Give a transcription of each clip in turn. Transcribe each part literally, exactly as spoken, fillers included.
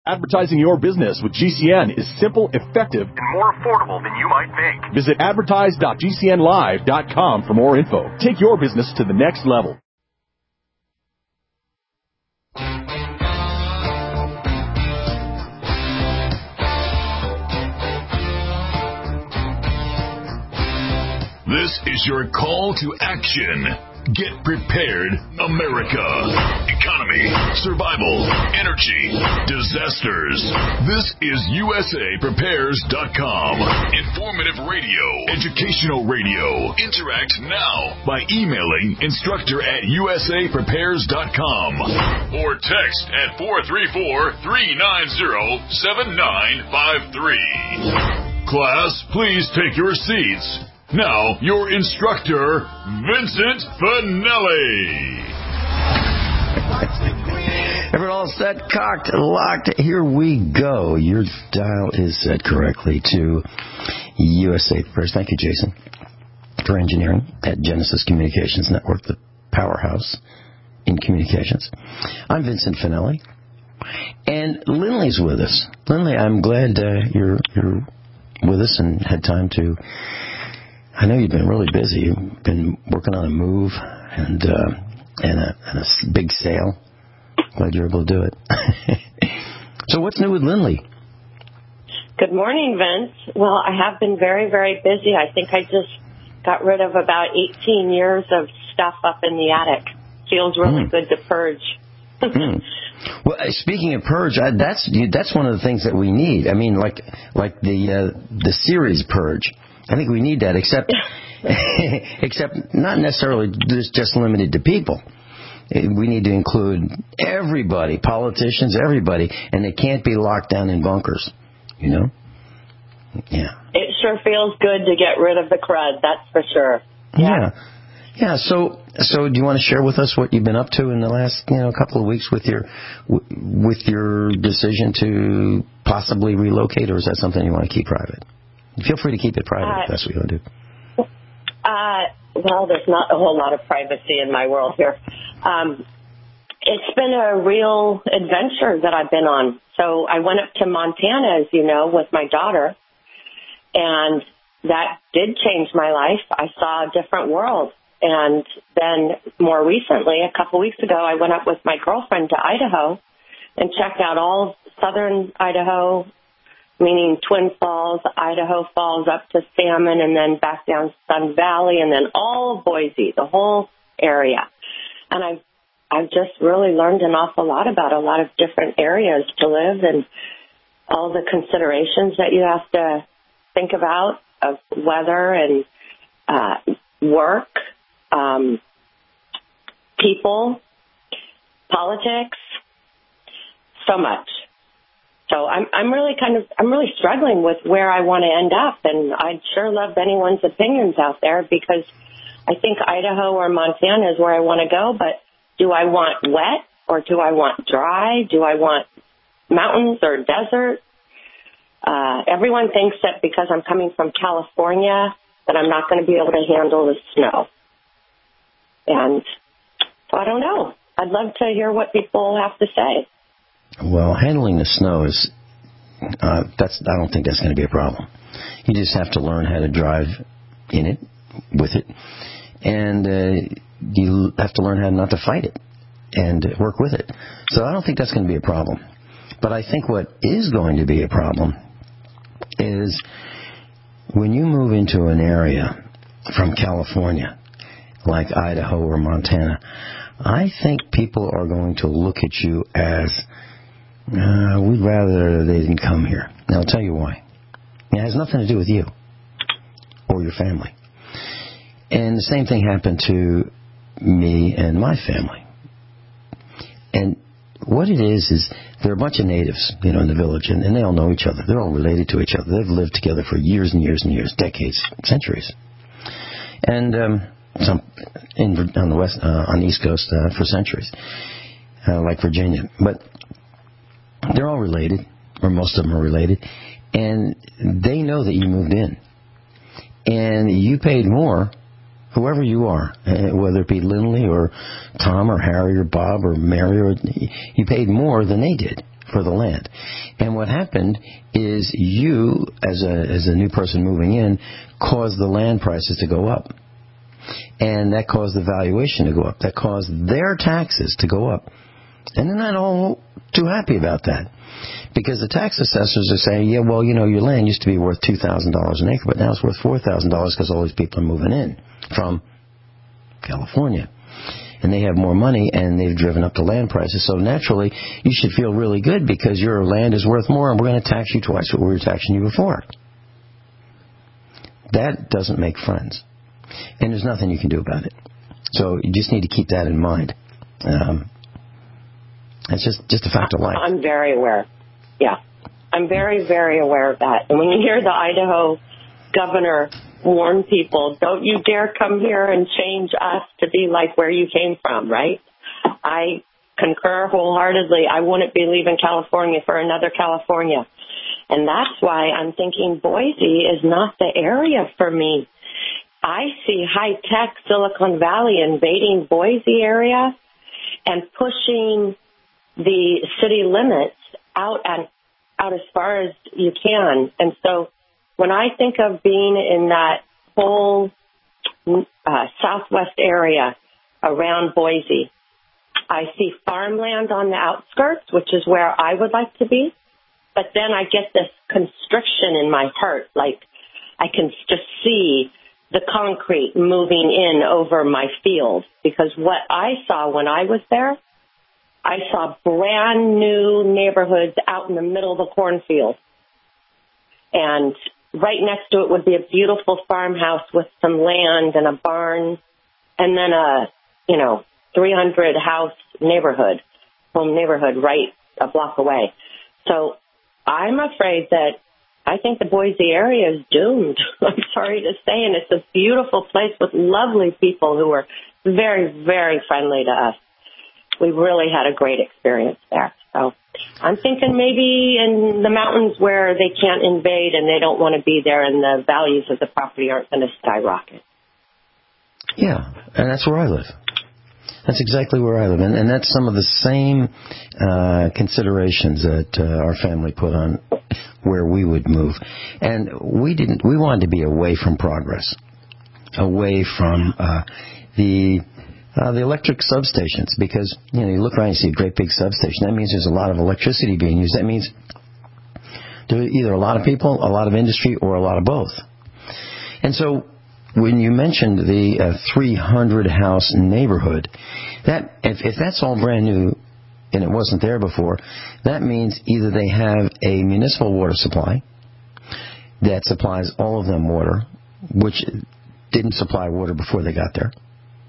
Advertising your business with G C N is simple, effective, and more affordable than you might think. Visit advertise dot g c n live dot com for more info. Take your business to the next level. This is your call to action. Get prepared, America. Economy, survival, energy, disasters. This is U S A Prepares dot com. Informative radio, educational radio. Interact now by emailing instructor at U S A Prepares dot com or text at four three four, three nine zero, seven nine five three. Class, please take your seats. Now, your instructor, Vincent Finelli. Everyone all set, cocked, locked, here we go. Your dial is set correctly to U S A First. Thank you, Jason, for engineering at Genesis Communications Network, the powerhouse in communications. I'm Vincent Finelli, and Lindley's with us. Lindley, I'm glad uh, you're, you're with us and had time to... I know you've been really busy. You've been working on a move and uh, and, a, and a big sale. Glad you're able to do it. So what's new with Lindley? Good morning, Vince. Well, I have been very, very busy. I think I just got rid of about eighteen years of stuff up in the attic. Feels really mm. good to purge. mm. Well, speaking of purge, I, that's that's one of the things that we need. I mean, like like the uh, the series Purge. I think we need that, except except not necessarily just, just limited to people. We need to include everybody, politicians, everybody, and they can't be locked down in bunkers, you know? Yeah. It sure feels good to get rid of the crud, that's for sure. Yeah. Yeah. Yeah, so so do you want to share with us what you've been up to in the last, you know, couple of weeks with your with your decision to possibly relocate, or is that something you want to keep private? Feel free to keep it private uh, if that's what you want to do. Uh, well, there's not a whole lot of privacy in my world here. Um, it's been a real adventure that I've been on. So I went up to Montana, as you know, with my daughter, and that did change my life. I saw a different world. And then more recently, a couple weeks ago, I went up with my girlfriend to Idaho and checked out all of southern Idaho, meaning Twin Falls, Idaho Falls, up to Salmon, and then back down Sun Valley, and then all of Boise, the whole area. And I've, I've just really learned an awful lot about a lot of different areas to live and all the considerations that you have to think about of weather and uh, work, um, people, politics, so much. So I'm I'm really kind of I'm really struggling with where I want to end up, and I'd sure love anyone's opinions out there, because I think Idaho or Montana is where I want to go. But do I want wet or do I want dry? Do I want mountains or desert? Uh, everyone thinks that because I'm coming from California that I'm not going to be able to handle the snow, and so I don't know. I'd love to hear what people have to say. Well, handling the snow is, uh, that's, I don't think that's going to be a problem. You just have to learn how to drive in it, with it, and uh, you have to learn how not to fight it and work with it. So I don't think that's going to be a problem. But I think what is going to be a problem is when you move into an area from California, like Idaho or Montana, I think people are going to look at you as, Uh, we'd rather they didn't come here. Now, I'll tell you why. It has nothing to do with you or your family. And the same thing happened to me and my family. And what it is, is there are a bunch of natives, you know, in the village, and, and they all know each other. They're all related to each other. They've lived together for years and years and years, decades, centuries. And um, some in, on the west, uh, on the East Coast uh, for centuries, uh, like Virginia. But they're all related, or most of them are related, and they know that you moved in. And you paid more, whoever you are, whether it be Lindley or Tom or Harry or Bob or Mary, or you paid more than they did for the land. And what happened is you, as a as a new person moving in, caused the land prices to go up. And that caused the valuation to go up. That caused their taxes to go up. And they're not all too happy about that. Because the tax assessors are saying, yeah, well, you know, your land used to be worth two thousand dollars an acre, but now it's worth four thousand dollars because all these people are moving in from California. And they have more money, and they've driven up the land prices. So naturally, you should feel really good because your land is worth more, and we're going to tax you twice what we were taxing you before. That doesn't make friends. And there's nothing you can do about it. So you just need to keep that in mind. Um, it's just, just a fact of life. I'm very aware. Yeah. I'm very, very aware of that. And when you hear the Idaho governor warn people, don't you dare come here and change us to be like where you came from, right? I concur wholeheartedly. I wouldn't be leaving California for another California. And that's why I'm thinking Boise is not the area for me. I see high-tech Silicon Valley invading Boise area and pushing the city limits out and out as far as you can. And so when I think of being in that whole uh, southwest area around Boise, I see farmland on the outskirts, which is where I would like to be. But then I get this constriction in my heart, like I can just see the concrete moving in over my field. Because what I saw when I was there, I saw brand new neighborhoods out in the middle of the cornfield. And right next to it would be a beautiful farmhouse with some land and a barn, and then a, you know, three hundred house neighborhood, home neighborhood right a block away. So I'm afraid that I think the Boise area is doomed. I'm sorry to say, and it's a beautiful place with lovely people who are very, very friendly to us. We really had a great experience there. So I'm thinking maybe in the mountains where they can't invade and they don't want to be there and the values of the property aren't going to skyrocket. Yeah, and that's where I live. That's exactly where I live. And, and that's some of the same uh, considerations that uh, our family put on where we would move. And we didn't. We wanted to be away from progress, away from uh, the... Uh, the electric substations, because, you know, you look around and you see a great big substation. That means there's a lot of electricity being used. That means there are either a lot of people, a lot of industry, or a lot of both. And so when you mentioned the uh, three hundred house neighborhood, that if, if that's all brand new and it wasn't there before, that means either they have a municipal water supply that supplies all of them water, which didn't supply water before they got there.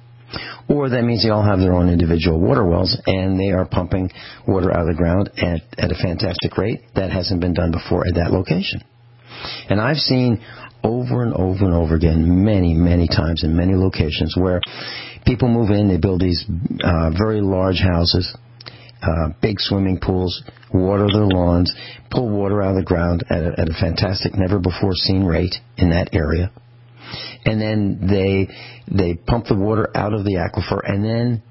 Or that means they all have their own individual water wells, and they are pumping water out of the ground at, at a fantastic rate. That hasn't been done before at that location. And I've seen over and over and over again, many, many times in many locations, where people move in, they build these uh, very large houses, uh, big swimming pools, water their lawns, pull water out of the ground at a, at a fantastic, never-before-seen rate in that area. And then they they pump the water out of the aquifer, and then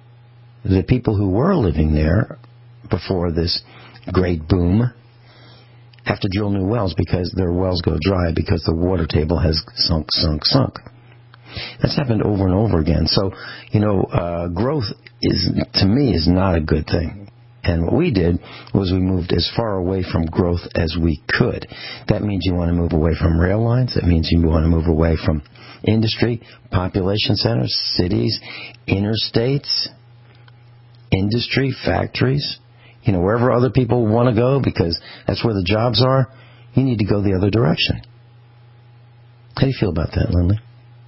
the people who were living there before this great boom have to drill new wells because their wells go dry because the water table has sunk, sunk, sunk. That's happened over and over again. So, you know, uh, growth is, to me, is not a good thing. And what we did was we moved as far away from growth as we could. That means you want to move away from rail lines. That means you want to move away from industry, population centers, cities, interstates, industry, factories. You know, wherever other people want to go because that's where the jobs are, you need to go the other direction. How do you feel about that, Lindley?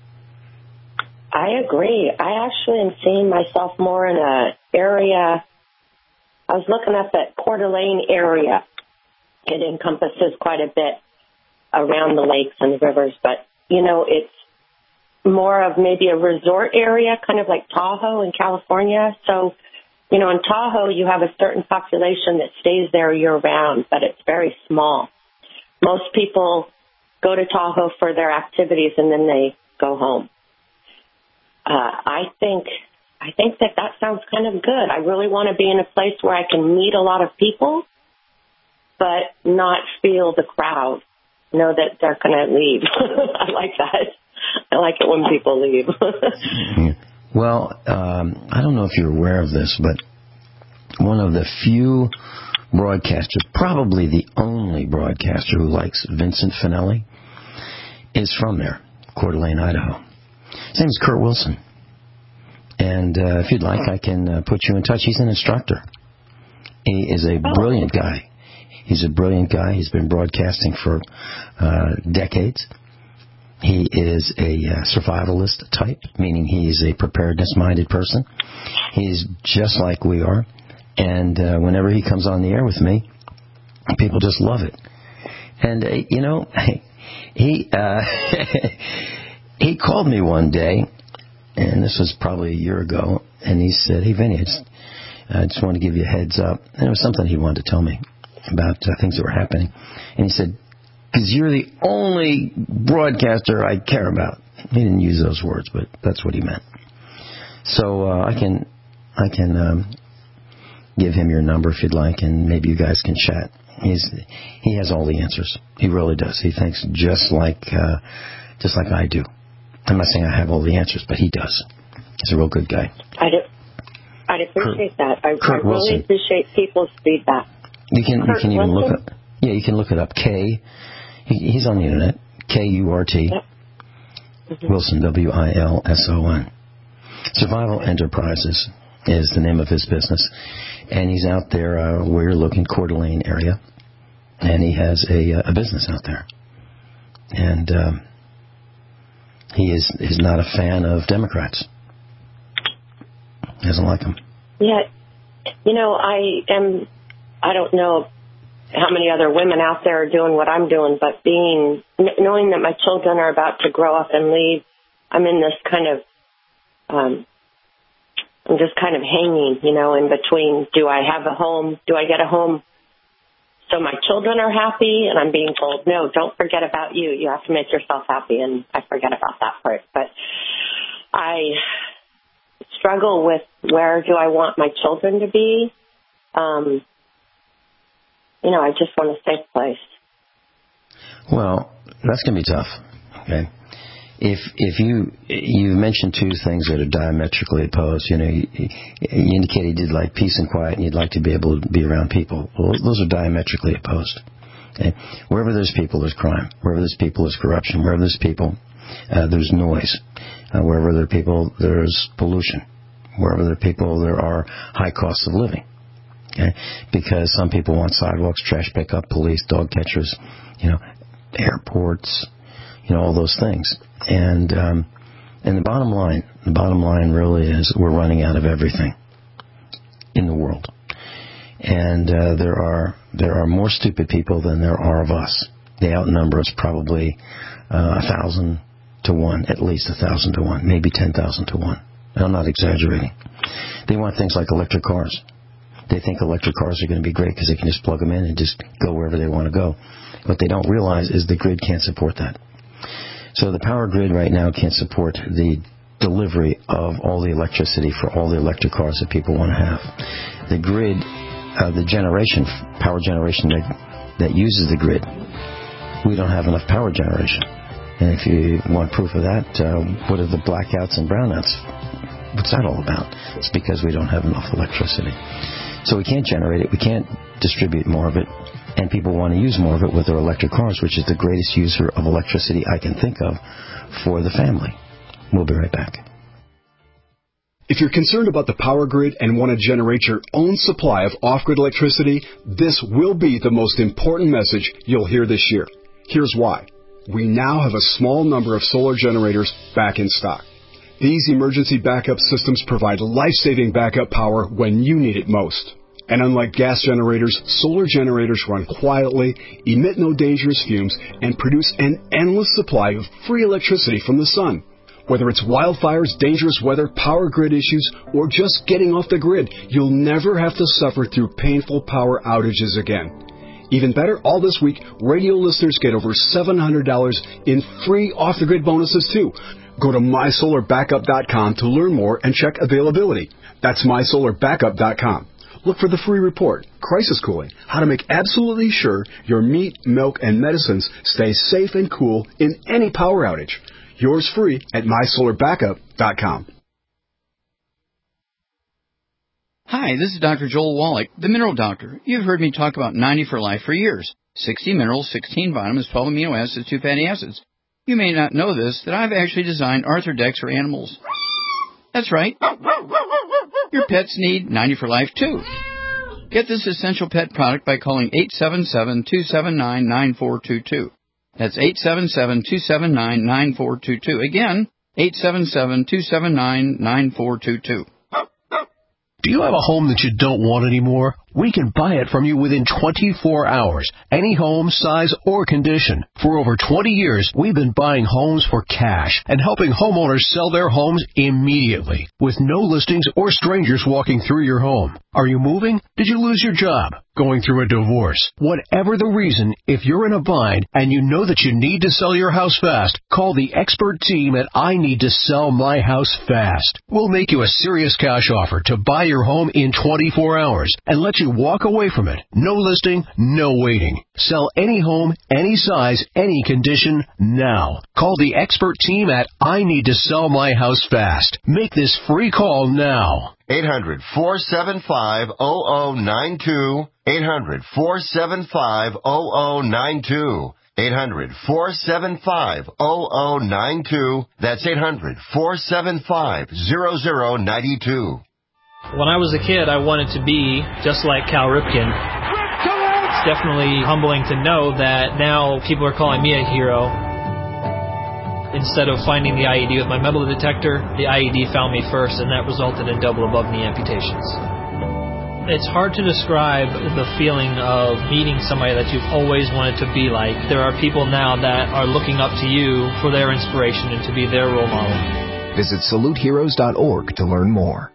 I agree. I actually am seeing myself more in an area. I was looking up at Coeur d'Alene area. It encompasses quite a bit around the lakes and the rivers, but, you know, it's more of maybe a resort area, kind of like Tahoe in California. So, you know, in Tahoe, you have a certain population that stays there year-round, but it's very small. Most people go to Tahoe for their activities, and then they go home. Uh, I think I think that that sounds kind of good. I really want to be in a place where I can meet a lot of people, but not feel the crowd, know that they're going to leave. I like that. I like it when people leave. Well, um, I don't know if you're aware of this, but one of the few broadcasters, probably the only broadcaster who likes Vincent Finelli, is from there, Coeur d'Alene, Idaho. His name is Kurt Wilson. And uh, if you'd like, I can uh, put you in touch. He's an instructor. He is a brilliant guy. He's a brilliant guy. He's been broadcasting for uh, decades. He is a uh, survivalist type, meaning he's a preparedness-minded person. He's just like we are. And uh, whenever he comes on the air with me, people just love it. And, uh, you know, he uh, he called me one day, and this was probably a year ago, and he said, hey, Vinny, I just, I just want to give you a heads up. And it was something he wanted to tell me about uh, things that were happening. And he said, because you're the only broadcaster I care about. He didn't use those words, but that's what he meant. So uh, I can I can um, give him your number if you'd like, and maybe you guys can chat. He's he has all the answers. He really does. He thinks just like uh, just like I do. I'm not saying I have all the answers, but he does. He's a real good guy. I'd, I'd appreciate Kurt, that. I, I really Wilson. appreciate people's feedback. You can Kurt you can even Wilson? look up. Yeah, you can look it up. K. He, he's on the internet. K U R T. Yep. Mm-hmm. Wilson, W I L S O N. Survival Enterprises is the name of his business. And he's out there uh, where you're looking, Coeur d'Alene area. And he has a, a business out there. And um, he is, is not a fan of Democrats. He doesn't like them. Yeah. You know, I am, I don't know how many other women out there are doing what I'm doing, but being, knowing that my children are about to grow up and leave, I'm in this kind of, um, I'm just kind of hanging, you know, in between. Do I have a home? Do I get a home so my children are happy? And I'm being told, no, don't forget about you. You have to make yourself happy. And I forget about that part. But I struggle with where do I want my children to be? Um, you know, I just want a safe place. Well, that's going to be tough, okay? If if you you mentioned two things that are diametrically opposed, you know, you, you indicated you'd like peace and quiet and you'd like to be able to be around people. Well, those are diametrically opposed. Okay? Wherever there's people, there's crime. Wherever there's people, there's corruption. Wherever there's people, uh, there's noise. Uh, wherever there are people, there's pollution. Wherever there are people, there are high costs of living. Okay? Because some people want sidewalks, trash pickup, police, dog catchers, you know, airports, you know, all those things. And um, and the bottom line, the bottom line really is we're running out of everything in the world. And uh, there are there are more stupid people than there are of us. They outnumber us probably uh, a thousand to one, at least a thousand to one, maybe ten thousand to one. I'm not exaggerating. They want things like electric cars. They think electric cars are going to be great because they can just plug them in and just go wherever they want to go. What they don't realize is the grid can't support that. So the power grid right now can't support the delivery of all the electricity for all the electric cars that people want to have. The grid, uh, the generation, power generation that, that uses the grid, we don't have enough power generation. And if you want proof of that, uh, what are the blackouts and brownouts? What's that all about? It's because we don't have enough electricity. So we can't generate it. We can't distribute more of it. And people want to use more of it with their electric cars, which is the greatest user of electricity I can think of for the family. We'll be right back. If you're concerned about the power grid and want to generate your own supply of off-grid electricity, this will be the most important message you'll hear this year. Here's why. We now have a small number of solar generators back in stock. These emergency backup systems provide life-saving backup power when you need it most. And unlike gas generators, solar generators run quietly, emit no dangerous fumes, and produce an endless supply of free electricity from the sun. Whether it's wildfires, dangerous weather, power grid issues, or just getting off the grid, you'll never have to suffer through painful power outages again. Even better, all this week, radio listeners get over seven hundred dollars in free off-the-grid bonuses, too. Go to my solar backup dot com to learn more and check availability. That's my solar backup dot com. Look for the free report, Crisis Cooling, how to make absolutely sure your meat, milk, and medicines stay safe and cool in any power outage. Yours free at my solar backup dot com. Hi, this is Doctor Joel Wallach, the Mineral Doctor. You've heard me talk about ninety for Life for years. sixty minerals, sixteen vitamins, twelve amino acids, two fatty acids. You may not know this, that I've actually designed Arthrodex for animals. That's right. Your pets need ninety for Life, too. Get this essential pet product by calling eight seven seven, two seven nine, nine four two two. That's eight seven seven, two seven nine, nine four two two. Again, eight seven seven, two seven nine, nine four two two. Do you have a home that you don't want anymore? We can buy it from you within twenty-four hours. Any home, size, or condition. For over twenty years, we've been buying homes for cash and helping homeowners sell their homes immediately with no listings or strangers walking through your home. Are you moving? Did you lose your job? Going through a divorce? Whatever the reason, if you're in a bind and you know that you need to sell your house fast, call the expert team at I Need to Sell My House Fast. We'll make you a serious cash offer to buy your home in twenty-four hours and let you walk away from it. No listing, no waiting. Sell any home, any size, any condition, now. Call the expert team at I Need to Sell My House Fast. Make this free call now. eight hundred, four seven five, zero zero nine two. eight hundred, four seven five, zero zero nine two. eight hundred, four seven five, zero zero nine two. That's eight hundred, four seven five, zero zero nine two. When I was a kid, I wanted to be just like Cal Ripken. It's definitely humbling to know that now people are calling me a hero. Instead of finding the I E D with my metal detector, the I E D found me first, and that resulted in double above-knee amputations. It's hard to describe the feeling of meeting somebody that you've always wanted to be like. There are people now that are looking up to you for their inspiration and to be their role model. Visit salute heroes dot org to learn more.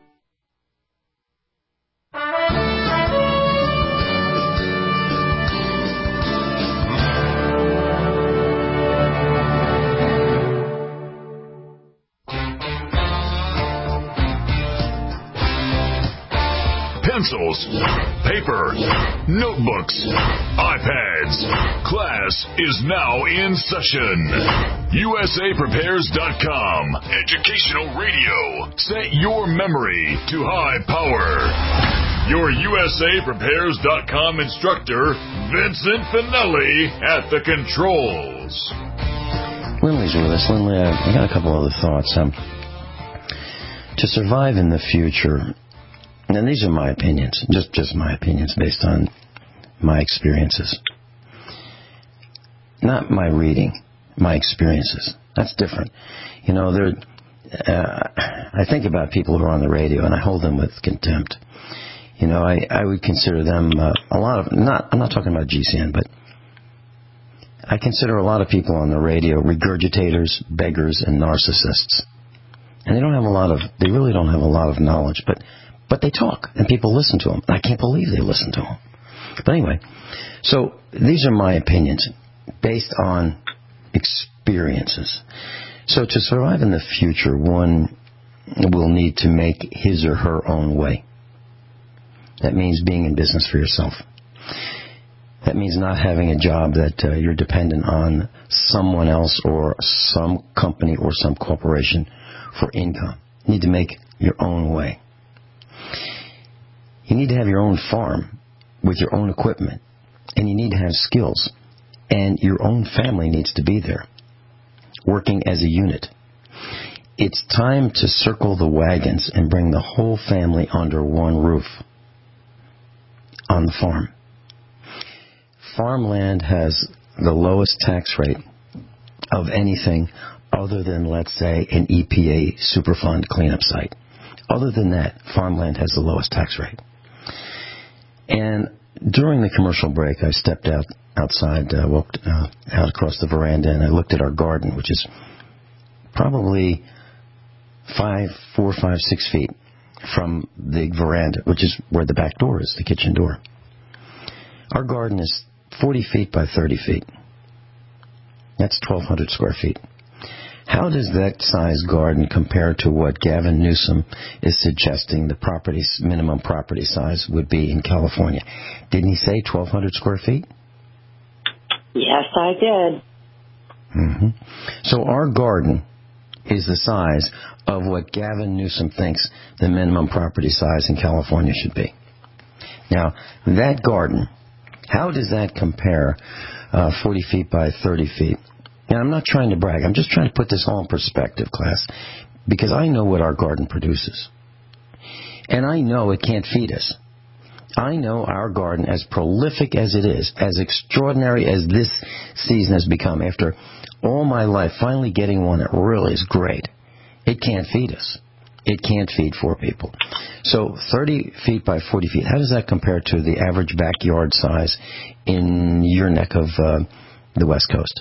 Pencils, paper, notebooks, iPads. Class is now in session. U S A Prepares dot com. Educational radio. Set your memory to high power. Your U S A Prepares dot com instructor, Vincent Finelli, at the controls. Lindley's with us. Lindley, I got a couple other thoughts. Um, to survive in the future, and these are my opinions, just just my opinions based on my experiences. Not my reading, my experiences. That's different. You know, there. Uh, I think about people who are on the radio, and I hold them with contempt. You know, I, I would consider them uh, a lot of, not, I'm not talking about G C N, but I consider a lot of people on the radio regurgitators, beggars, and narcissists. And they don't have a lot of, they really don't have a lot of knowledge, but But they talk, and people listen to them. I can't believe they listen to them. But anyway, so these are my opinions based on experiences. So to survive in the future, one will need to make his or her own way. That means being in business for yourself. That means not having a job that uh, you're dependent on someone else or some company or some corporation for income. You need to make your own way. You need to have your own farm with your own equipment, and you need to have skills, and your own family needs to be there, working as a unit. It's time to circle the wagons and bring the whole family under one roof on the farm. Farmland has the lowest tax rate of anything other than, let's say, an E P A Superfund cleanup site. Other than that, farmland has the lowest tax rate. And during the commercial break, I stepped out outside, uh, walked uh, out across the veranda, and I looked at our garden, which is probably five, four, five, six feet from the veranda, which is where the back door is, the kitchen door. Our garden is forty feet by thirty feet. That's twelve hundred square feet. How does that size garden compare to what Gavin Newsom is suggesting the property minimum property size would be in California? Didn't he say twelve hundred square feet? Yes, I did. Mm-hmm. So our garden is the size of what Gavin Newsom thinks the minimum property size in California should be. Now, that garden, how does that compare uh, forty feet by thirty feet? And I'm not trying to brag. I'm just trying to put this all in perspective, class, because I know what our garden produces. And I know it can't feed us. I know our garden, as prolific as it is, as extraordinary as this season has become, after all my life finally getting one that really is great, it can't feed us. It can't feed four people. So thirty feet by forty feet, how does that compare to the average backyard size in your neck of uh, the West Coast?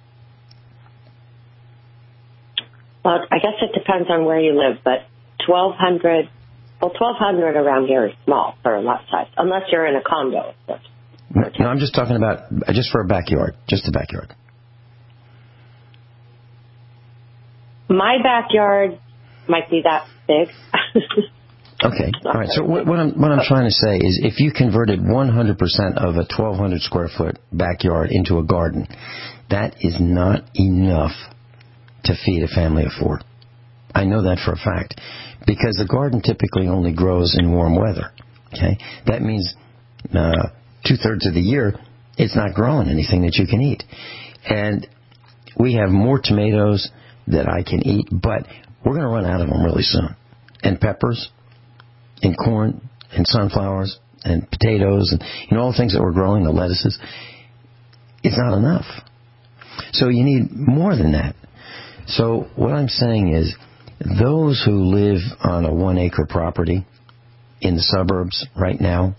Well, I guess it depends on where you live, but twelve hundred, well, twelve hundred around here is small for a lot size, unless you're in a condo, of course. No, I'm just talking about just for a backyard, just a backyard. My backyard might be that big. Okay, all right. So what, what I'm what I'm trying to say is, if you converted one hundred percent of a twelve hundred square foot backyard into a garden, that is not enough to feed a family of four. I know that for a fact, because the garden typically only grows in warm weather. Okay, that means uh, two thirds of the year it's not growing anything that you can eat, and we have more tomatoes that I can eat, but we're going to run out of them really soon. And peppers, and corn, and sunflowers, and potatoes, and you know all the things that we're growing, the lettuces. It's not enough. So you need more than that. So what I'm saying is, those who live on a one-acre property in the suburbs right now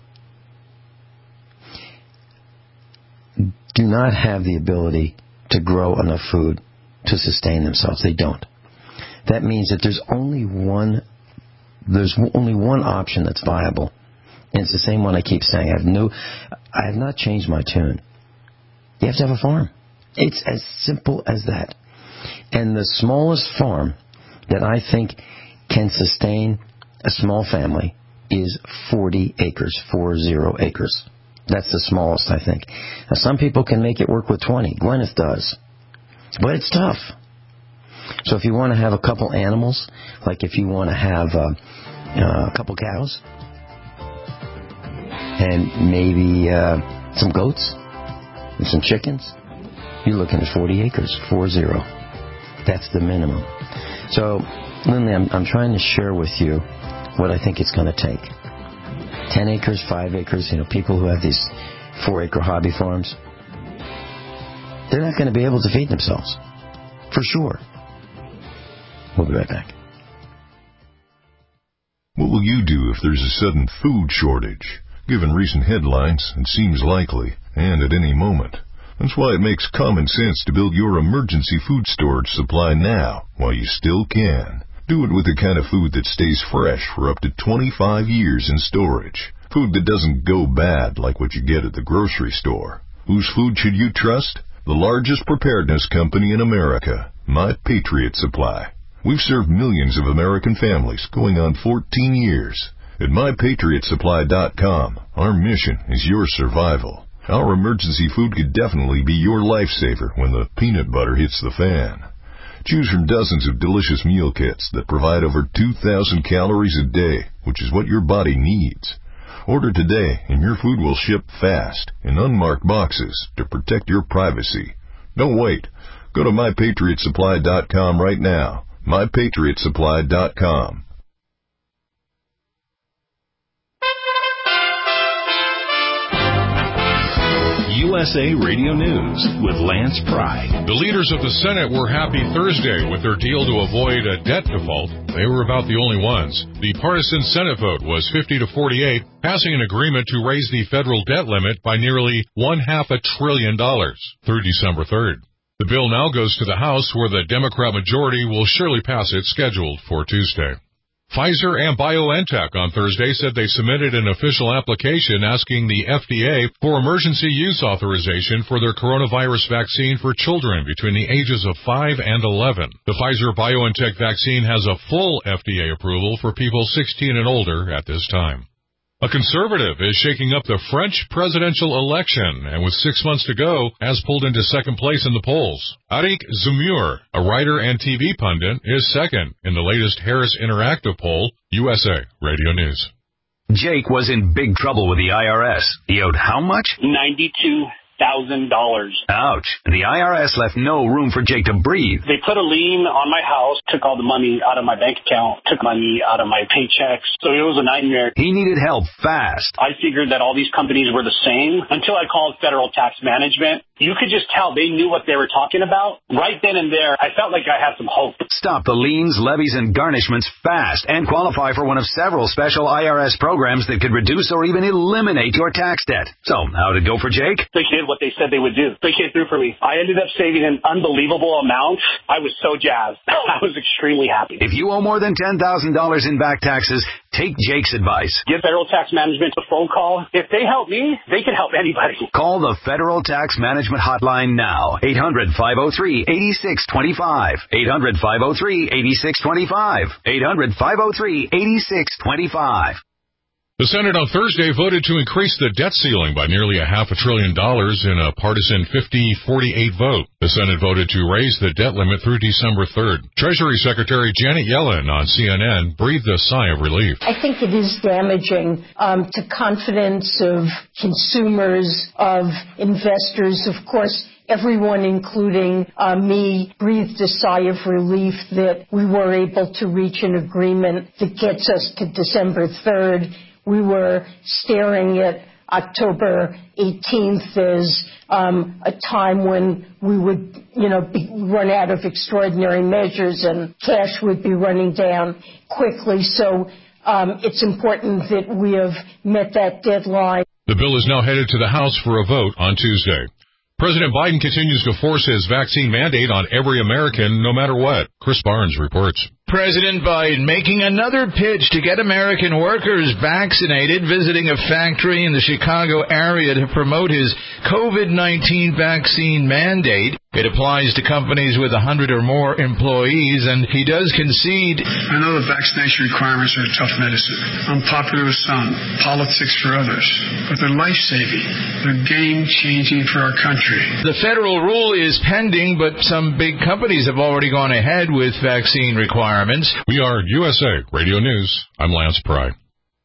do not have the ability to grow enough food to sustain themselves. They don't. That means that there's only one there's only one option that's viable, and it's the same one I keep saying. I have no I have not changed my tune. You have to have a farm. It's as simple as that. And the smallest farm that I think can sustain a small family is forty acres, four zero acres. That's the smallest, I think. Now, some people can make it work with twenty. Gwyneth does. But it's tough. So if you want to have a couple animals, like if you want to have uh, uh, a couple cows, and maybe uh, some goats, and some chickens, you're looking at forty acres, four zero. That's the minimum. So, Lindley, I'm, I'm trying to share with you what I think it's going to take. Ten acres, five acres, you know, people who have these four-acre hobby farms, they're not going to be able to feed themselves. For sure. We'll be right back. What will you do if there's a sudden food shortage? Given recent headlines, it seems likely, and at any moment. That's why it makes common sense to build your emergency food storage supply now, while you still can. Do it with the kind of food that stays fresh for up to twenty-five years in storage. Food that doesn't go bad like what you get at the grocery store. Whose food should you trust? The largest preparedness company in America, My Patriot Supply. We've served millions of American families going on fourteen years. At my patriot supply dot com, our mission is your survival. Our emergency food could definitely be your lifesaver when the peanut butter hits the fan. Choose from dozens of delicious meal kits that provide over two thousand calories a day, which is what your body needs. Order today and your food will ship fast in unmarked boxes to protect your privacy. Don't wait. Go to my patriot supply dot com right now. my patriot supply dot com. U S A Radio News with Lance Pry. The leaders of the Senate were happy Thursday with their deal to avoid a debt default. They were about the only ones. The partisan Senate vote was fifty to forty-eight, passing an agreement to raise the federal debt limit by nearly one half a trillion dollars through December third. The bill now goes to the House, where the Democrat majority will surely pass it, scheduled for Tuesday. Pfizer and BioNTech on Thursday said they submitted an official application asking the F D A for emergency use authorization for their coronavirus vaccine for children between the ages of five and eleven. The Pfizer-BioNTech vaccine has a full F D A approval for people sixteen and older at this time. A conservative is shaking up the French presidential election, and with six months to go, has pulled into second place in the polls. Eric Zemmour, a writer and T V pundit, is second in the latest Harris Interactive poll. U S A Radio News. Jake was in big trouble with the I R S. He owed how much? ninety-two thousand dollars. Ouch. The I R S left no room for Jake to breathe. They put a lien on my house, took all the money out of my bank account, took money out of my paychecks. So it was a nightmare. He needed help fast. I figured that all these companies were the same until I called Federal Tax Management. You could just tell they knew what they were talking about. Right then and there, I felt like I had some hope. Stop the liens, levies, and garnishments fast and qualify for one of several special I R S programs that could reduce or even eliminate your tax debt. So, how'd it go for Jake? They did what they said they would do. They came through for me. I ended up saving an unbelievable amount. I was so jazzed. I was extremely happy. If you owe more than ten thousand dollars in back taxes, take Jake's advice. Give Federal Tax Management a phone call. If they help me, they can help anybody. Call the Federal Tax Management Hotline now. eight hundred, five oh three, eight six two five. eight hundred, five oh three, eight six two five. eight hundred, five oh three, eight six two five. The Senate on Thursday voted to increase the debt ceiling by nearly a half a trillion dollars in a partisan fifty forty-eight vote. The Senate voted to raise the debt limit through December third. Treasury Secretary Janet Yellen on C N N breathed a sigh of relief. I think it is damaging um, to confidence of consumers, of investors. Of course, everyone, including uh, me, breathed a sigh of relief that we were able to reach an agreement that gets us to December third. We were staring at October eighteenth as um, a time when we would, you know, be, run out of extraordinary measures and cash would be running down quickly. So um, it's important that we have met that deadline. The bill is now headed to the House for a vote on Tuesday. President Biden continues to force his vaccine mandate on every American, no matter what. Chris Barnes reports. President Biden making another pitch to get American workers vaccinated, visiting a factory in the Chicago area to promote his COVID nineteen vaccine mandate. It applies to companies with one hundred or more employees, and he does concede. I know the vaccination requirements are tough medicine. Unpopular with some, politics for others, but they're life-saving. They're game-changing for our country. The federal rule is pending, but some big companies have already gone ahead with vaccine requirements. We are U S A Radio News. I'm Lance Pry.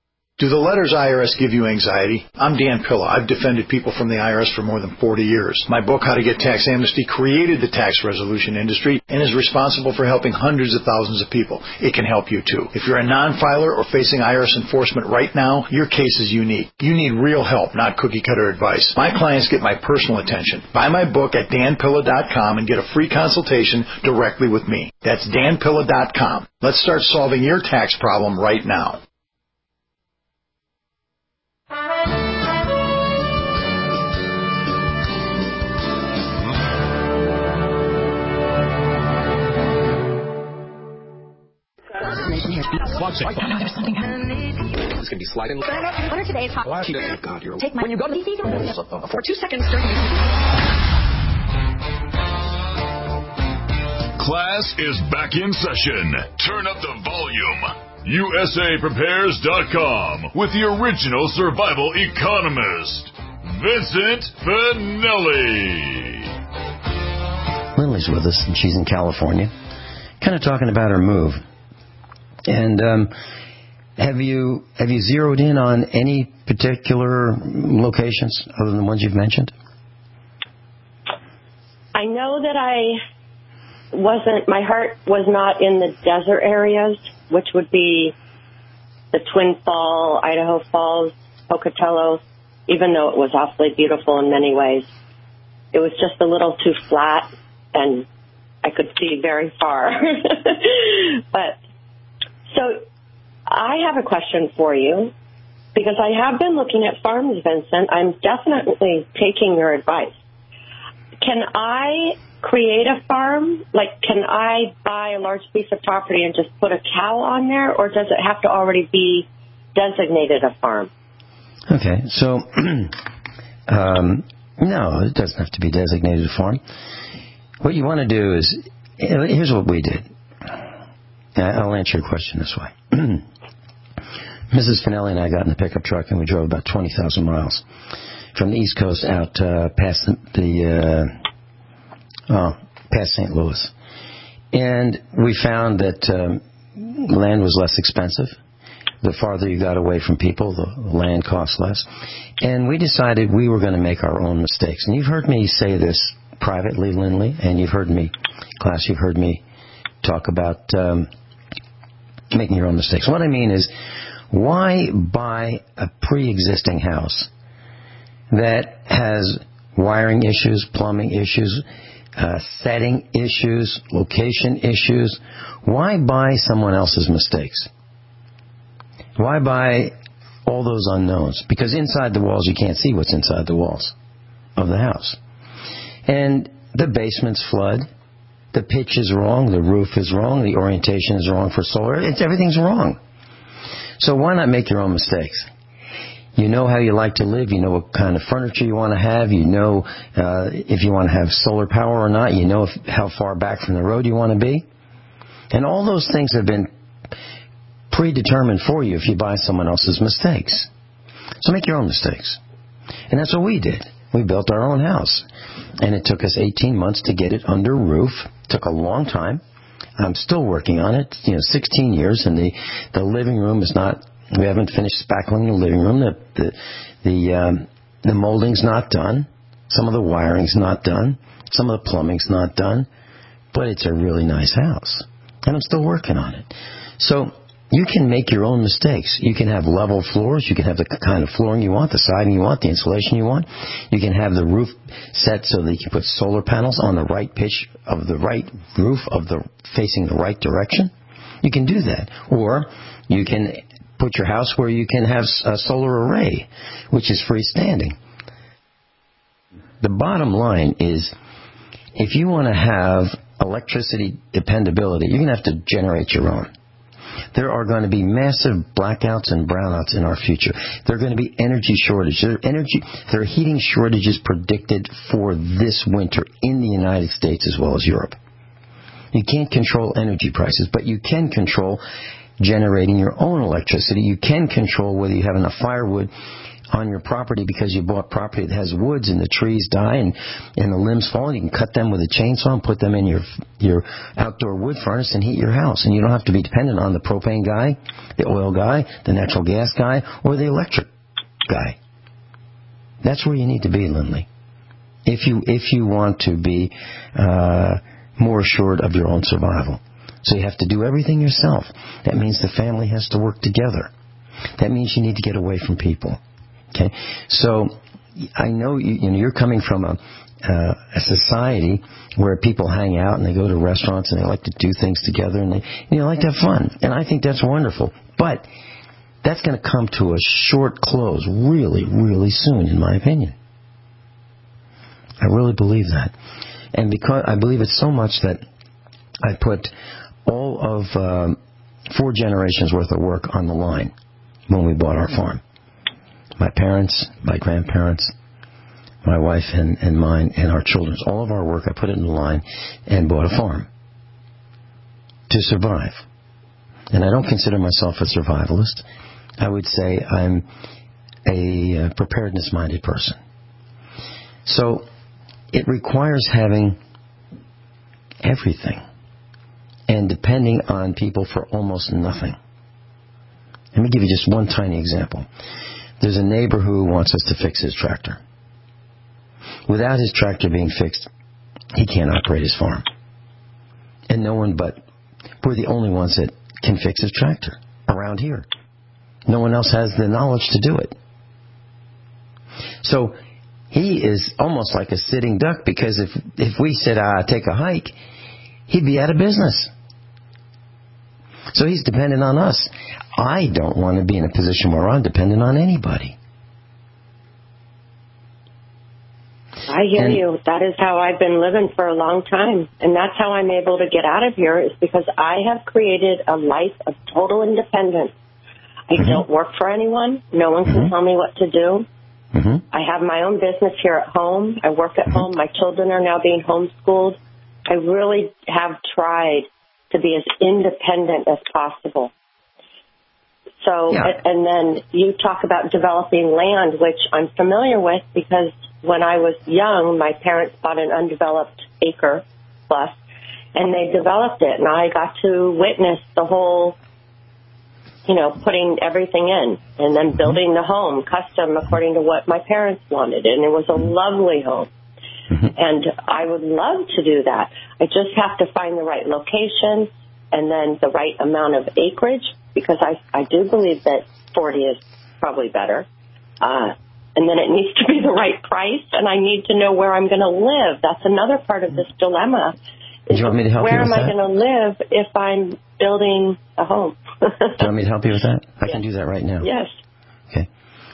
Do the letters I R S give you anxiety? I'm Dan Pilla. I've defended people from the I R S for more than forty years. My book, How to Get Tax Amnesty, created the tax resolution industry and is responsible for helping hundreds of thousands of people. It can help you, too. If you're a non-filer or facing I R S enforcement right now, your case is unique. You need real help, not cookie-cutter advice. My clients get my personal attention. Buy my book at dan pilla dot com and get a free consultation directly with me. That's dan pilla dot com. Let's start solving your tax problem right now. It's going to be sliding. What are today's hot? God, you're Take my when you go to the for two seconds during Class is back in session. Turn up the volume. U S A Prepares dot com with the original survival economist, Vincent Finelli. Lily's with us, and she's in California, kind of talking about her move. And um, have you have you zeroed in on any particular locations other than the ones you've mentioned? I know that I wasn't, my heart was not in the desert areas, which would be the Twin Fall, Idaho Falls, Pocatello, even though it was awfully beautiful in many ways. It was just a little too flat, and I could see very far. But so I have a question for you, because I have been looking at farms, Vincent. I'm definitely taking your advice. Can I create a farm? Like, can I buy a large piece of property and just put a cow on there, or does it have to already be designated a farm? Okay, so, um, no, it doesn't have to be designated a farm. What you want to do is, here's what we did. I'll answer your question this way. Missus Finelli and I got in the pickup truck and we drove about twenty thousand miles from the East Coast out uh, past the, the uh, oh, past Saint Louis. And we found that um, land was less expensive. The farther you got away from people, the land cost less. And we decided we were going to make our own mistakes. And you've heard me say this privately, Lindley, and you've heard me, class, you've heard me talk about um, making your own mistakes. What I mean is, why buy a pre-existing house that has wiring issues, plumbing issues, uh, setting issues, location issues? Why buy someone else's mistakes? Why buy all those unknowns? Because inside the walls, you can't see what's inside the walls of the house. And the basement's flood. The pitch is wrong. The roof is wrong. The orientation is wrong for solar. It's, everything's wrong. So why not make your own mistakes? You know how you like to live. You know what kind of furniture you want to have. You know uh, if you want to have solar power or not. You know if, how far back from the road you want to be. And all those things have been predetermined for you if you buy someone else's mistakes. So make your own mistakes. And that's what we did. We built our own house. And it took us eighteen months to get it under roof. It took a long time. I'm still working on it, you know, sixteen years, and the, the living room is not, we haven't finished spackling the living room. The, the, the, um, the molding's not done. Some of the wiring's not done. Some of the plumbing's not done. But it's a really nice house. And I'm still working on it. So you can make your own mistakes. You can have level floors. You can have the kind of flooring you want, the siding you want, the insulation you want. You can have the roof set so that you can put solar panels on the right pitch of the right roof of the facing the right direction. You can do that. Or you can put your house where you can have a solar array, which is freestanding. The bottom line is, if you want to have electricity dependability, you're going to have to generate your own. There are going to be massive blackouts and brownouts in our future. There are going to be energy shortages. There are, energy, there are heating shortages predicted for this winter in the United States as well as Europe. You can't control energy prices, but you can control generating your own electricity. You can control whether you have enough firewood on your property because you bought property that has woods and the trees die and, and the limbs fall. You can cut them with a chainsaw and put them in your your outdoor wood furnace and heat your house. And you don't have to be dependent on the propane guy, the oil guy, the natural gas guy, or the electric guy. That's where you need to be, Lindley. If you if you want to be uh, more assured of your own survival. So you have to do everything yourself. That means the family has to work together. That means you need to get away from people. Okay, so I know, you, you know you're coming from a, uh, a society where people hang out and they go to restaurants and they like to do things together and they you know like to have fun, and I think that's wonderful. But that's going to come to a short close really, really soon, in my opinion. I really believe that, and because I believe it so much that I put all of um, four generations worth of work on the line when we bought our farm. My parents, my grandparents, my wife and, and mine, and our children's. All of our work, I put it in the line and bought a farm to survive. And I don't consider myself a survivalist. I would say I'm a preparedness-minded person. So it requires having everything and depending on people for almost nothing. Let me give you just one tiny example. There's a neighbor who wants us to fix his tractor. Without his tractor being fixed, he can't operate his farm. And no one but, we're the only ones that can fix his tractor around here. No one else has the knowledge to do it. So he is almost like a sitting duck, because if if we said, ah, take a hike, he'd be out of business. So he's dependent on us. I don't want to be in a position where I'm dependent on anybody. I I hear and, you. That is how I've been living for a long time. And that's how I'm able to get out of here, is because I have created a life of total independence. I mm-hmm. don't work for anyone. No one can mm-hmm. tell me what to do. Mm-hmm. I have my own business here at home. I work at mm-hmm. home. My children are now being homeschooled. I really have tried to be as independent as possible. So, yeah. and then you talk about developing land, which I'm familiar with because when I was young, my parents bought an undeveloped acre plus, and they developed it, and I got to witness the whole, you know, putting everything in and then building the home custom according to what my parents wanted, and it was a lovely home. And I would love to do that. I just have to find the right location and then the right amount of acreage, because I, I do believe that forty is probably better. Uh, and then it needs to be the right price, and I need to know where I'm going to live. That's another part of this dilemma. Do you want me to help where you with am that? I going to live if I'm building a home? Do you want me to help you with that? I yes. can do that right now. Yes. Okay.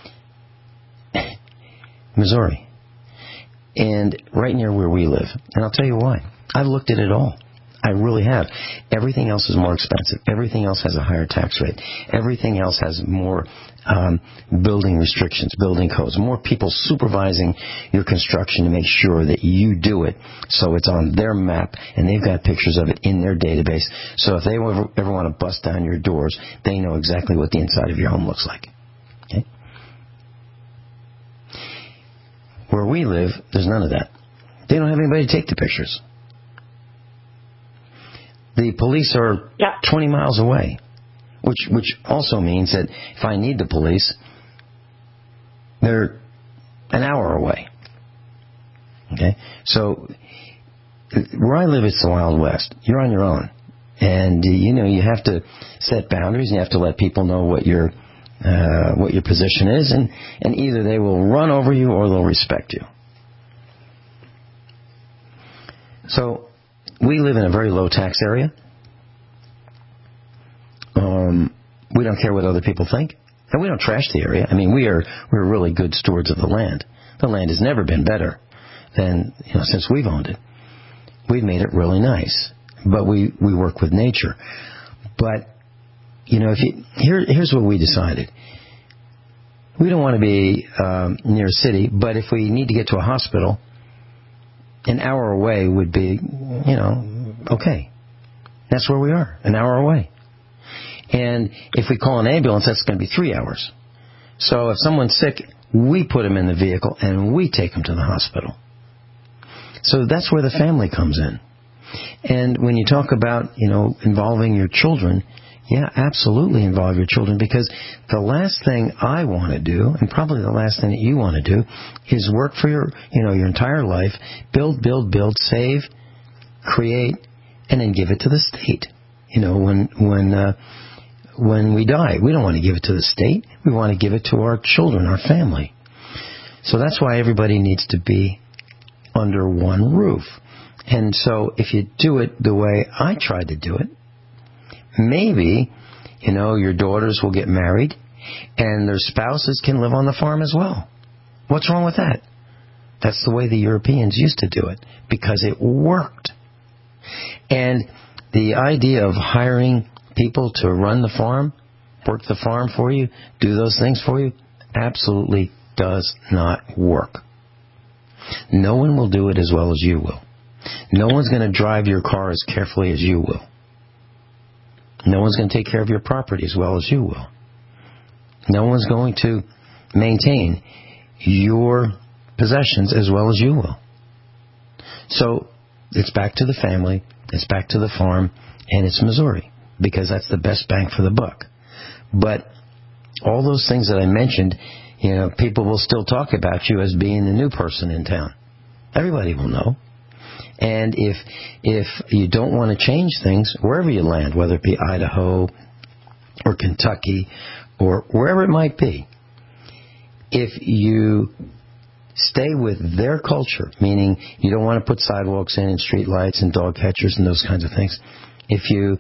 Missouri. And right near where we live. And I'll tell you why. I've looked at it all. I really have. Everything else is more expensive. Everything else has a higher tax rate. Everything else has more um, building restrictions, building codes, more people supervising your construction to make sure that you do it so it's on their map and they've got pictures of it in their database. So if they ever, ever want to bust down your doors, they know exactly what the inside of your home looks like. Okay? Where we live, there's none of that. They don't have anybody to take the pictures. The police are yeah. twenty miles away, which which also means that if I need the police, they're an hour away. Okay? So where I live, it's the Wild West. You're on your own. And, you know, you have to set boundaries and you have to let people know what your uh, what your position is, and, and either they will run over you or they'll respect you. So we live in a very low tax area. Um, we don't care what other people think, and we don't trash the area. I mean, we are we're really good stewards of the land. The land has never been better than, you know, since we've owned it. We've made it really nice, but we, we work with nature. But you know, if you here here's what we decided. We don't want to be um, near a city, but if we need to get to a hospital, an hour away would be, you know, okay. That's where we are, an hour away. And if we call an ambulance, that's going to be three hours. So if someone's sick, we put them in the vehicle and we take them to the hospital. So that's where the family comes in. And when you talk about, you know, involving your children, yeah, absolutely involve your children, because the last thing I want to do, and probably the last thing that you want to do, is work for your, you know, your entire life, build, build, build, save, create, and then give it to the state. You know, when when uh, when we die, we don't want to give it to the state. We want to give it to our children, our family. So that's why everybody needs to be under one roof. And so if you do it the way I tried to do it, maybe, you know, your daughters will get married and their spouses can live on the farm as well. What's wrong with that? That's the way the Europeans used to do it, because it worked. And the idea of hiring people to run the farm, work the farm for you, do those things for you, absolutely does not work. No one will do it as well as you will. No one's going to drive your car as carefully as you will. No one's going to take care of your property as well as you will. No one's going to maintain your possessions as well as you will. So it's back to the family, it's back to the farm, and it's Missouri, because that's the best bang for the buck. But all those things that I mentioned, you know, people will still talk about you as being the new person in town. Everybody will know. And if if you don't want to change things, wherever you land, whether it be Idaho or Kentucky or wherever it might be, if you stay with their culture, meaning you don't want to put sidewalks in and street lights and dog catchers and those kinds of things, if you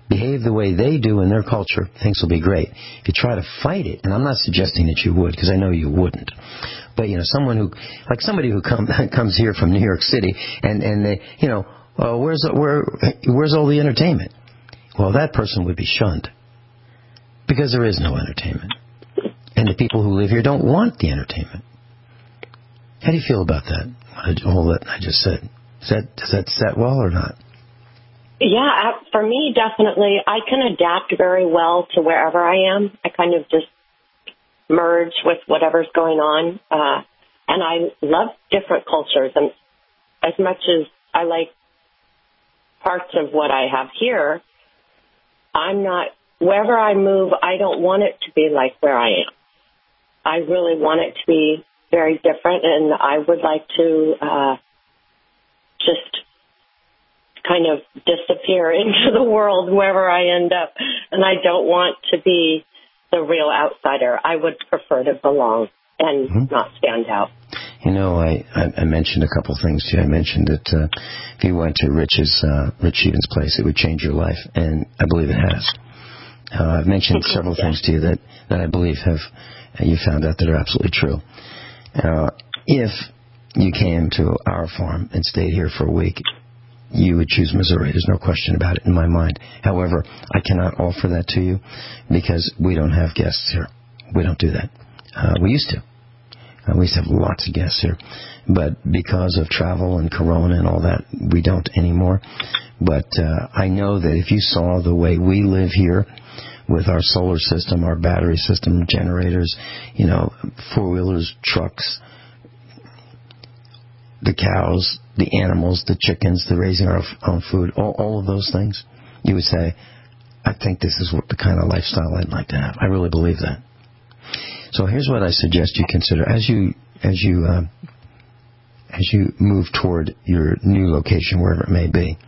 behave the way they do in their culture, things will be great. If you try to fight it, and I'm not suggesting that you would, because I know you wouldn't, but, you know, someone who, like somebody who come, comes here from New York City, and, and they, you know, uh, where's, where, where's all the entertainment? Well, that person would be shunned, because there is no entertainment. And the people who live here don't want the entertainment. How do you feel about that? All that I just said. Is that, does that set well or not? Yeah, for me, definitely. I can adapt very well to wherever I am. I kind of just merge with whatever's going on. Uh, and I love different cultures. And as much as I like parts of what I have here, I'm not, wherever I move, I don't want it to be like where I am. I really want it to be very different, and I would like to uh, just kind of disappear into the world wherever I end up. And I don't want to be the real outsider. I would prefer to belong and mm-hmm. not stand out. You know, I, I, I mentioned a couple things to you. I mentioned that uh, if you went to Rich's, uh, Rich Stevens' place, it would change your life, and I believe it has. Uh, I've mentioned several yeah. things to you that, that I believe have uh, you found out that are absolutely true. Uh, if you came to our farm and stayed here for a week, you would choose Missouri. There's no question about it in my mind. However, I cannot offer that to you because we don't have guests here. We don't do that. Uh, we used to. Uh, we used to have lots of guests here. But because of travel and corona and all that, we don't anymore. But uh, I know that if you saw the way we live here with our solar system, our battery system, generators, you know, four-wheelers, trucks, the cows, the animals, the chickens, the raising our own food, all, all of those things, you would say, I think this is what the kind of lifestyle I'd like to have. I really believe that. So here's what I suggest you consider as you as you uh, as you move toward your new location, wherever it may be.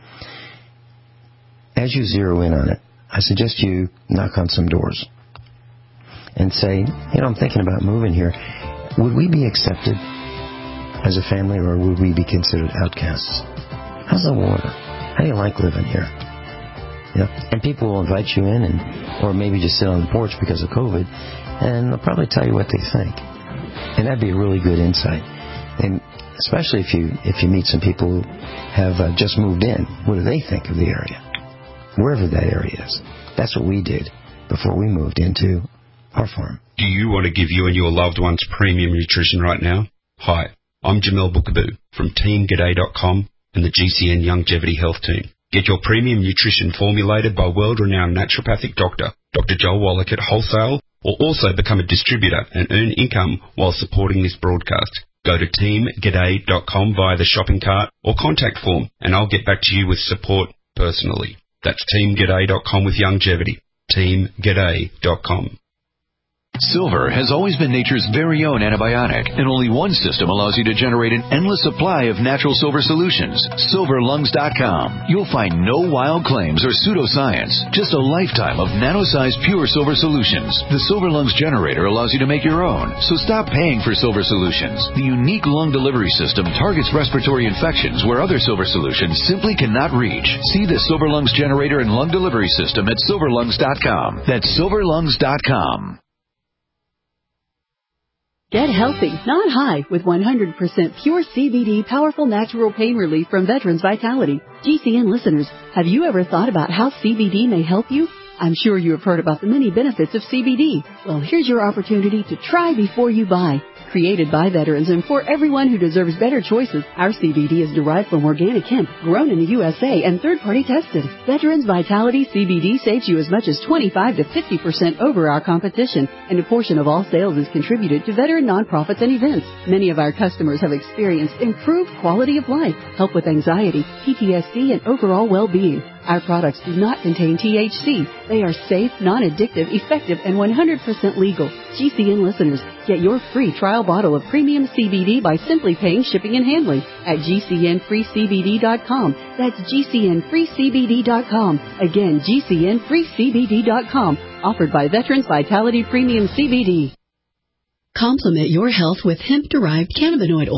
As you zero in on it, I suggest you knock on some doors and say, you know, I'm thinking about moving here. Would we be accepted as a family, or would we be considered outcasts? How's the water? How do you like living here? You know, and people will invite you in, and or maybe just sit on the porch because of COVID, and they'll probably tell you what they think. And that'd be a really good insight. And especially if you if you meet some people who have uh, just moved in, what do they think of the area? Wherever that area is. That's what we did before we moved into our farm. Do you want to give you and your loved ones premium nutrition right now? Hi, I'm Jamel Bookaboo from Team G'day dot com and the G C N Longevity Health Team. Get your premium nutrition formulated by world-renowned naturopathic doctor, Doctor Joel Wallach at wholesale, or also become a distributor and earn income while supporting this broadcast. Go to Team G'day dot com via the shopping cart or contact form, and I'll get back to you with support personally. That's Team G'day dot com with longevity. Team G'day dot com. Silver has always been nature's very own antibiotic, and only one system allows you to generate an endless supply of natural silver solutions. Silver Lungs dot com. You'll find no wild claims or pseudoscience, just a lifetime of nano-sized pure silver solutions. The Silver Lungs generator allows you to make your own, so stop paying for silver solutions. The unique lung delivery system targets respiratory infections where other silver solutions simply cannot reach. See the Silver Lungs generator and lung delivery system at Silver Lungs dot com. That's Silver Lungs dot com. Get healthy, not high, with one hundred percent pure C B D powerful natural pain relief from Veterans Vitality. G C N listeners, have you ever thought about how C B D may help you? I'm sure you have heard about the many benefits of C B D. Well, here's your opportunity to try before you buy. Created by veterans and for everyone who deserves better choices, our C B D is derived from organic hemp, grown in the U S A and third-party tested. Veterans Vitality C B D saves you as much as twenty-five to fifty percent over our competition, and a portion of all sales is contributed to veteran nonprofits and events. Many of our customers have experienced improved quality of life, help with anxiety, P T S D, and overall well-being. Our products do not contain T H C. They are safe, non-addictive, effective, and one hundred percent legal. G C N listeners, get your free trial bottle of premium C B D by simply paying shipping and handling at G C N free C B D dot com. That's G C N free C B D dot com. Again, G C N free C B D dot com. Offered by Veterans Vitality Premium C B D. Complement your health with hemp-derived cannabinoid oil.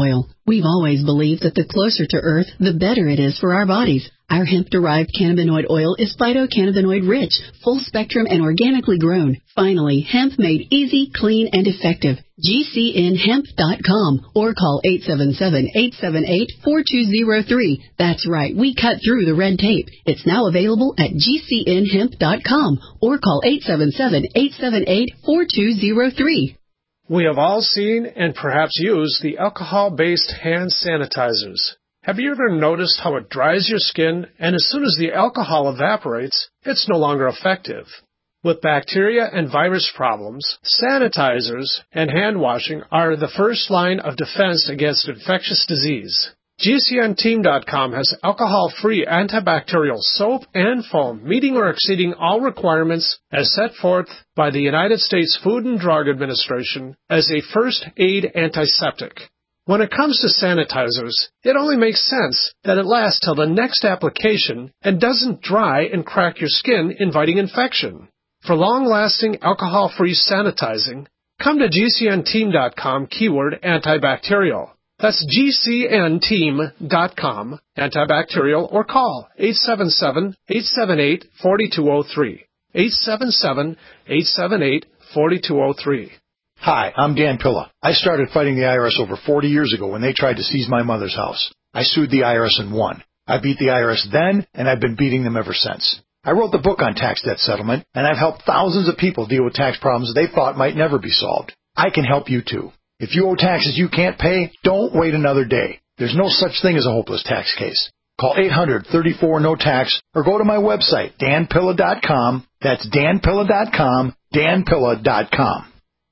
We've always believed that the closer to Earth, the better it is for our bodies. Our hemp-derived cannabinoid oil is phytocannabinoid-rich, full-spectrum, and organically grown. Finally, hemp made easy, clean, and effective. G C N hemp dot com or call eight seven seven, eight seven eight, four two zero three. That's right, we cut through the red tape. It's now available at G C N hemp dot com or call eight seven seven, eight seven eight, four two zero three. We have all seen and perhaps used the alcohol-based hand sanitizers. Have you ever noticed how it dries your skin, and as soon as the alcohol evaporates, it's no longer effective? With bacteria and virus problems, sanitizers and hand washing are the first line of defense against infectious disease. G C N team dot com has alcohol-free antibacterial soap and foam meeting or exceeding all requirements as set forth by the United States Food and Drug Administration as a first aid antiseptic. When it comes to sanitizers, it only makes sense that it lasts till the next application and doesn't dry and crack your skin, inviting infection. For long-lasting alcohol-free sanitizing, come to G C N team dot com keyword antibacterial. That's G C N team dot com, antibacterial, or call eight seven seven, eight seven eight, four two zero three. eight seven seven, eight seven eight, four two zero three. Hi, I'm Dan Pilla. I started fighting the I R S over forty years ago when they tried to seize my mother's house. I sued the I R S and won. I beat the I R S then, and I've been beating them ever since. I wrote the book on tax debt settlement, and I've helped thousands of people deal with tax problems they thought might never be solved. I can help you too. If you owe taxes you can't pay, don't wait another day. There's no such thing as a hopeless tax case. Call eight hundred, thirty-four, no tax or go to my website, dan pilla dot com. That's dan pilla dot com, dan pilla dot com.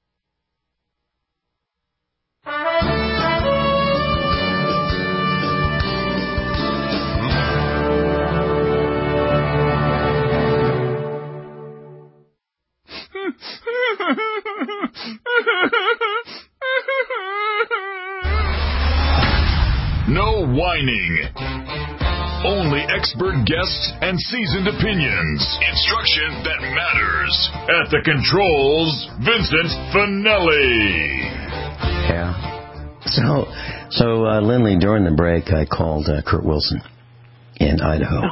No whining. Only expert guests and seasoned opinions. Instruction that matters. At the controls, Vincent Finelli. Yeah. So, so uh, Lindley, during the break, I called uh, Kurt Wilson in Idaho.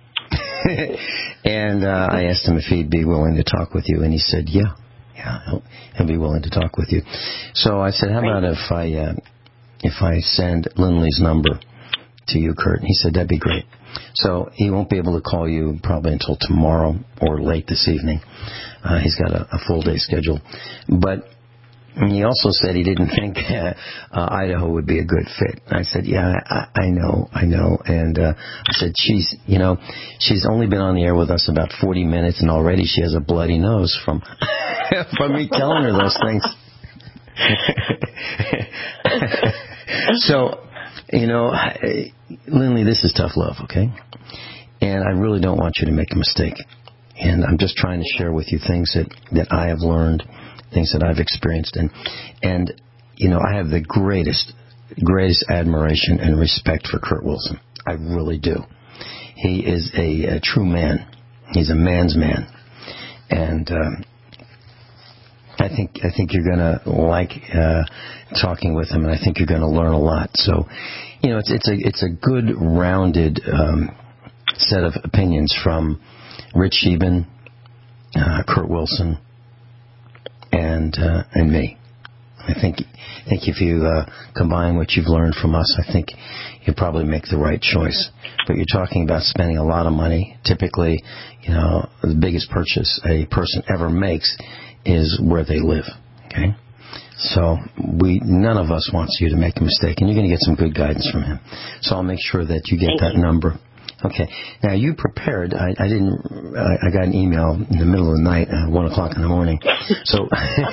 and uh, I asked him if he'd be willing to talk with you, and he said, yeah. Yeah, he'll, he'll be willing to talk with you. So I said, how about if I... Uh, if I send Lindley's number to you, Kurt? And he said, that'd be great. So he won't be able to call you probably until tomorrow or late this evening. Uh, he's got a, a full day schedule. But he also said he didn't think uh, uh, Idaho would be a good fit. I said, yeah, I, I know, I know. And uh, I said, she's, you know, she's only been on the air with us about forty minutes, and already she has a bloody nose from from me telling her those things. So, you know, Lindley, this is tough love, okay? And I really don't want you to make a mistake. And I'm just trying to share with you things that, that I have learned, things that I've experienced. And, and, you know, I have the greatest, greatest admiration and respect for Kurt Wilson. I really do. He is a, a true man. He's a man's man. And um, I think I think you're going to like uh, talking with him, and I think you're going to learn a lot. So, you know, it's it's a it's a good rounded um, set of opinions from Rich Sheben, uh, Kurt Wilson, and uh, and me. I think I think if you uh, combine what you've learned from us, I think you'll probably make the right choice. But you're talking about spending a lot of money. Typically, you know, the biggest purchase a person ever makes is where they live. Okay, so we none of us wants you to make a mistake, and you're going to get some good guidance from him. So I'll make sure that you get Thank that you. number. Okay. Now you prepared. I, I didn't. I, I got an email in the middle of the night, at one o'clock in the morning. So,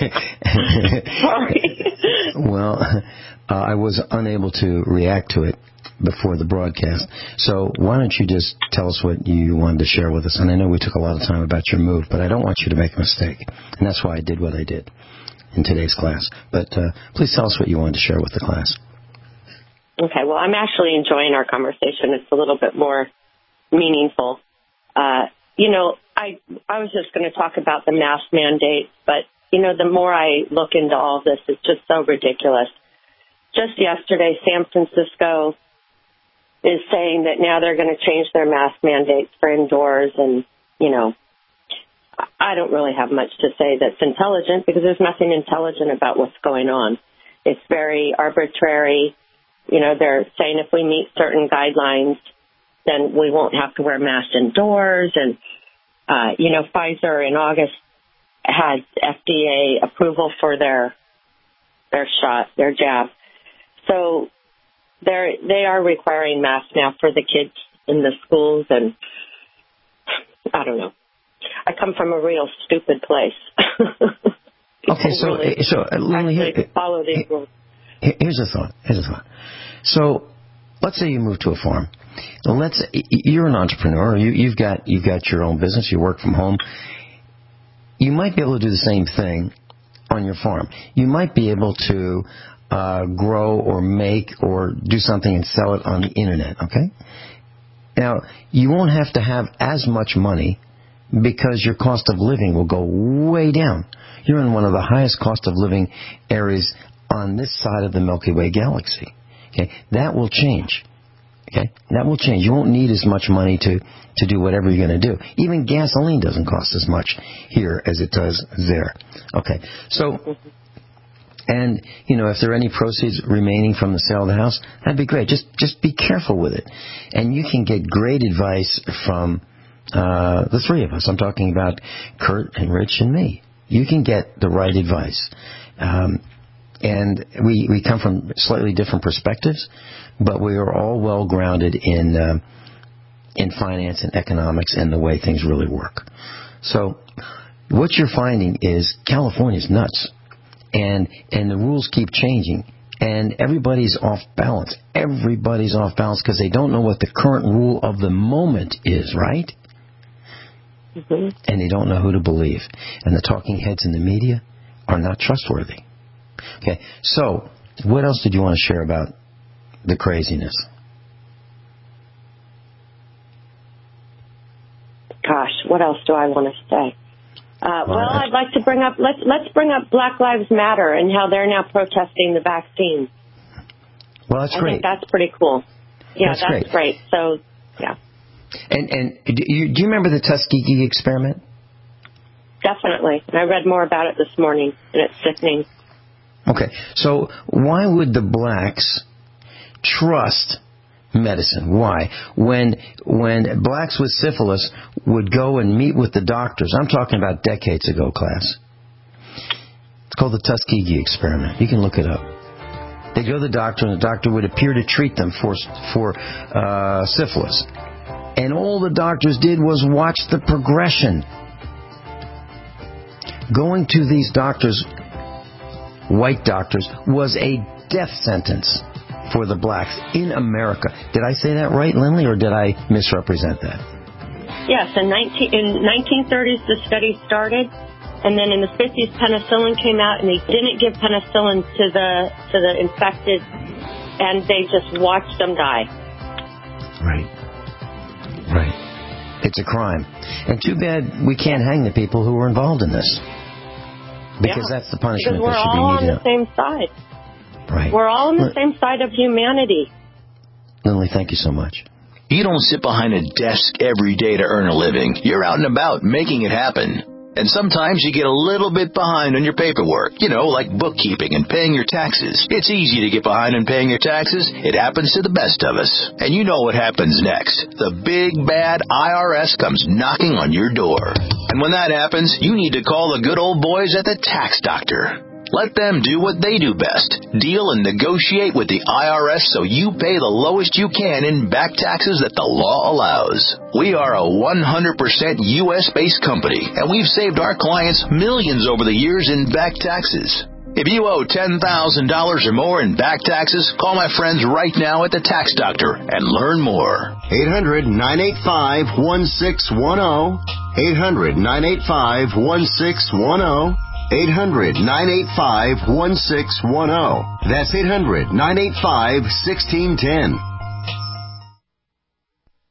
sorry. Well, uh, I was unable to react to it before the broadcast. So why don't you just tell us what you wanted to share with us? And I know we took a lot of time about your move, but I don't want you to make a mistake, and that's why I did what I did in today's class. But uh, please tell us what you wanted to share with the class. Okay, well, I'm actually enjoying our conversation. It's a little bit more meaningful. Uh, you know, I I was just going to talk about the mask mandate, but, you know, the more I look into all this, it's just so ridiculous. just yesterday, San Francisco is saying that now they're going to change their mask mandates for indoors. And, you know, I don't really have much to say that's intelligent because there's nothing intelligent about what's going on. It's very arbitrary. You know, they're saying if we meet certain guidelines, then we won't have to wear masks indoors. And, uh, you know, Pfizer in August had F D A approval for their their shot, their jab. So they're, they are requiring masks now for the kids in the schools. And I don't know. I come from a real stupid place. Okay, so, really so uh, Lindley, here, follow these rules. Here's a thought. Here's a thought. So let's say you move to a farm. Let's you're an entrepreneur. You, you've got you've got your own business. You work from home. You might be able to do the same thing on your farm. You might be able to uh, grow or make or do something and sell it on the internet. Okay. Now you won't have to have as much money because your cost of living will go way down. You're in one of the highest cost of living areas on this side of the Milky Way galaxy. Okay, that will change. Okay, that will change. You won't need as much money to, to do whatever you're going to do. Even gasoline doesn't cost as much here as it does there. Okay, so, and, you know, if there are any proceeds remaining from the sale of the house, that'd be great. Just, just be careful with it. And you can get great advice from uh, the three of us. I'm talking about Kurt and Rich and me. You can get the right advice. Um, and we, we come from slightly different perspectives, but we are all well grounded in uh, in finance and economics and the way things really work. So what you're finding is California's nuts, and and the rules keep changing, and everybody's off balance. Everybody's off balance because they don't know what the current rule of the moment is, right? Mm-hmm. And they don't know who to believe. And the talking heads in the media are not trustworthy. Okay, so what else did you want to share about the craziness? Gosh, what else do I want to say? Uh, well, well I'd like to bring up, let's, let's bring up Black Lives Matter and how they're now protesting the vaccine. Well, that's I great. I think that's pretty cool. Yeah, that's, that's great. great. So, yeah. And and do you, do you remember the Tuskegee experiment? Definitely. I read more about it this morning, and it's sickening. Okay, so why would the blacks trust medicine? Why? When when blacks with syphilis would go and meet with the doctors, I'm talking about decades ago, class. It's called the Tuskegee experiment. You can look it up. They go to the doctor, and the doctor would appear to treat them for for uh, syphilis. And all the doctors did was watch the progression. Going to these doctors, white doctors, was a death sentence for the blacks in America. Did I say that right, Lindley, or did I misrepresent that? Yes, in, nineteen, in nineteen thirties the study started, and then in the fifties penicillin came out, and they didn't give penicillin to the to the infected, and they just watched them die. Right. Right. It's a crime. And too bad we can't hang the people who were involved in this. Because yeah, that's the punishment that should be meted out. We're all on the same side. Right. We're all on the same side of humanity. Lindley, thank you so much. You don't sit behind a desk every day to earn a living. You're out and about making it happen. And sometimes you get a little bit behind on your paperwork, you know, like bookkeeping and paying your taxes. It's easy to get behind on paying your taxes. It happens to the best of us. And you know what happens next. The big, bad I R S comes knocking on your door. And when that happens, you need to call the good old boys at the Tax Doctor. Let them do what they do best. Deal and negotiate with the I R S so you pay the lowest you can in back taxes that the law allows. We are a one hundred percent U S based company, and we've saved our clients millions over the years in back taxes. If you owe ten thousand dollars or more in back taxes, call my friends right now at the Tax Doctor and learn more. eight hundred, nine eight five, one six one zero. eight hundred, nine eight five, one six one zero. eight hundred, nine eight five, one six one zero. That's eight hundred, nine eight five, one six one zero.